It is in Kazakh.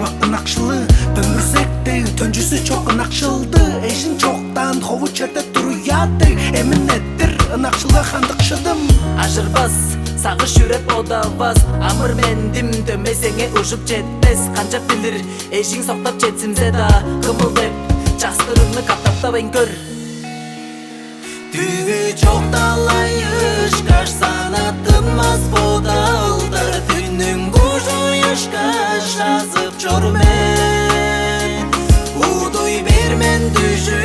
Çarvak ınakşılı Bömürsek Töncüsü çok ınakşıldı Eşin çoktan hovu çerde duruyadı Emin ettir ınakşılı handıkşıdım Ажырбас, сағыш жүрек одабас Амыр мендим дөмесеңе ұжып жетпес Қанчап билир, эшиң соқтап жетсимсе да Кымыл деп, жастырыңны каптаптабайн көр Түгі çok талайыш Каш санатынмас бодалдар Түннің бұжойышқа жазып жормен Удуй бермен düşür